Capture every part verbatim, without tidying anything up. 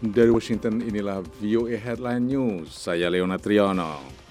Dari Washington, inilah V O A Headline News. Saya Leona Triano.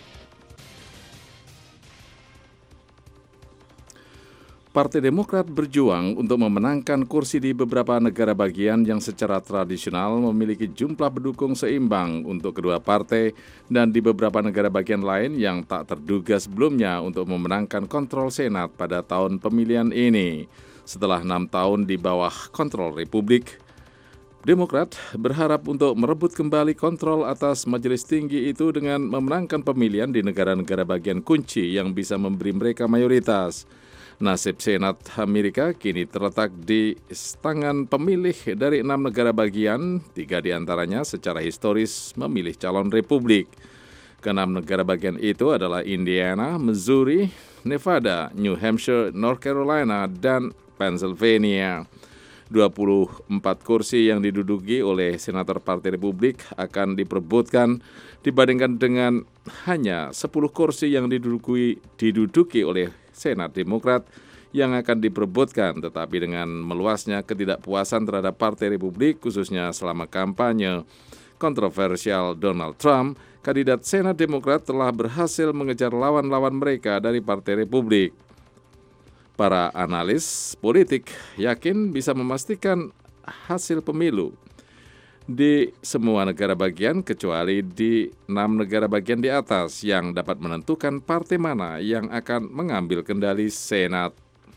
Partai Demokrat berjuang untuk memenangkan kursi di beberapa negara bagian yang secara tradisional memiliki jumlah pendukung seimbang untuk kedua partai dan di beberapa negara bagian lain yang tak terduga sebelumnya untuk memenangkan kontrol Senat pada tahun pemilihan ini. Setelah enam tahun di bawah kontrol Republik, Demokrat berharap untuk merebut kembali kontrol atas majelis tinggi itu dengan memenangkan pemilihan di negara-negara bagian kunci yang bisa memberi mereka mayoritas. Nasib Senat Amerika kini terletak di tangan pemilih dari enam negara bagian, tiga diantaranya secara historis memilih calon Republik. Keenam negara bagian itu adalah Indiana, Missouri, Nevada, New Hampshire, North Carolina, dan Pennsylvania. dua puluh empat kursi yang diduduki oleh senator Partai Republik akan diperebutkan dibandingkan dengan hanya sepuluh kursi yang diduduki, diduduki oleh Senat Demokrat yang akan diperebutkan, tetapi dengan meluasnya ketidakpuasan terhadap Partai Republik khususnya selama kampanye kontroversial Donald Trump, kandidat Senat Demokrat telah berhasil mengejar lawan-lawan mereka dari Partai Republik. Para analis politik yakin bisa memastikan hasil pemilu di semua negara bagian kecuali di enam negara bagian di atas yang dapat menentukan partai mana yang akan mengambil kendali Senat.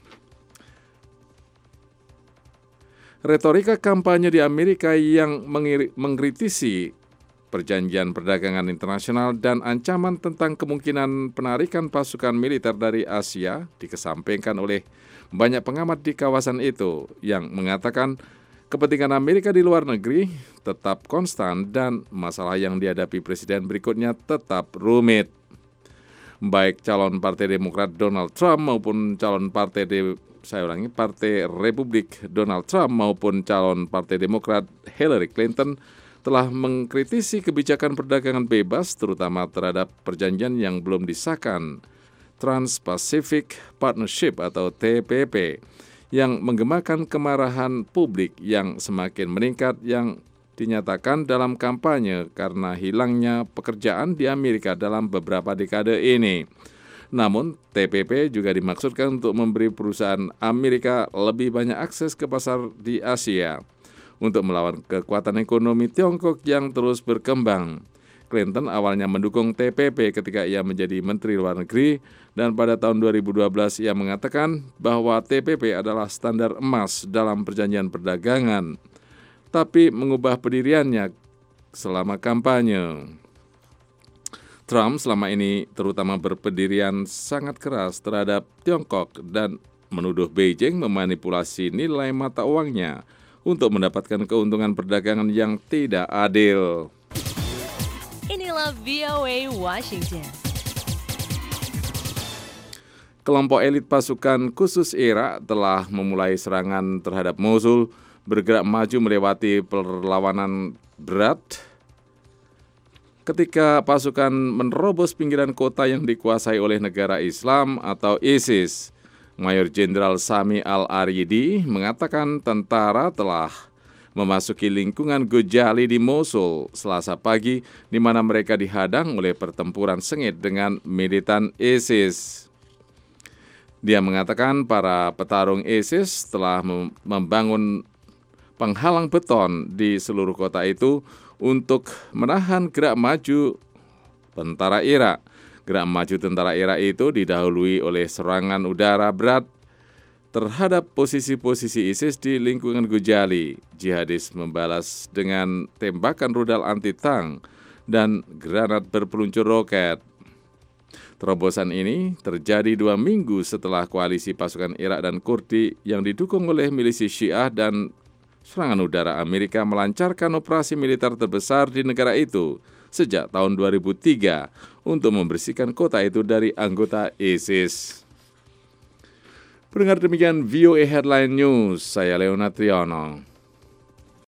Retorika kampanye di Amerika yang mengkritisi perjanjian perdagangan internasional dan ancaman tentang kemungkinan penarikan pasukan militer dari Asia dikesampingkan oleh banyak pengamat di kawasan itu yang mengatakan kepentingan Amerika di luar negeri tetap konstan dan masalah yang dihadapi presiden berikutnya tetap rumit. Baik calon Partai Demokrat Donald Trump maupun calon Partai de, saya ulangi, Partai Republik Donald Trump maupun calon Partai Demokrat Hillary Clinton telah mengkritisi kebijakan perdagangan bebas terutama terhadap perjanjian yang belum disahkan Trans-Pacific Partnership atau T P P yang menggemakan kemarahan publik yang semakin meningkat yang dinyatakan dalam kampanye karena hilangnya pekerjaan di Amerika dalam beberapa dekade ini. Namun, T P P juga dimaksudkan untuk memberi perusahaan Amerika lebih banyak akses ke pasar di Asia untuk melawan kekuatan ekonomi Tiongkok yang terus berkembang. Clinton awalnya mendukung T P P ketika ia menjadi Menteri Luar Negeri dan pada tahun dua ribu dua belas ia mengatakan bahwa T P P adalah standar emas dalam perjanjian perdagangan, tapi mengubah pendiriannya selama kampanye. Trump selama ini terutama berpendirian sangat keras terhadap Tiongkok dan menuduh Beijing memanipulasi nilai mata uangnya untuk mendapatkan keuntungan perdagangan yang tidak adil. Inilah V O A Washington. Kelompok elit pasukan khusus Irak telah memulai serangan terhadap Mosul, bergerak maju melewati perlawanan berat ketika pasukan menerobos pinggiran kota yang dikuasai oleh negara Islam atau ISIS. Mayor Jenderal Sami Al-Aridi mengatakan tentara telah memasuki lingkungan Gojali di Mosul Selasa pagi, di mana mereka dihadang oleh pertempuran sengit dengan militan ISIS. Dia mengatakan para petarung ISIS telah membangun penghalang beton di seluruh kota itu untuk menahan gerak maju tentara Irak. Gerak maju tentara Irak itu didahului oleh serangan udara berat terhadap posisi-posisi ISIS di lingkungan Gojali. Jihadis membalas dengan tembakan rudal anti-tank dan granat berpeluncur roket. Terobosan ini terjadi dua minggu setelah koalisi pasukan Irak dan Kurdi yang didukung oleh milisi Syiah dan serangan udara Amerika melancarkan operasi militer terbesar di negara itu sejak tahun dua ribu tiga untuk membersihkan kota itu dari anggota ISIS. Pendengar, demikian V O A Headline News, saya Leona Triano.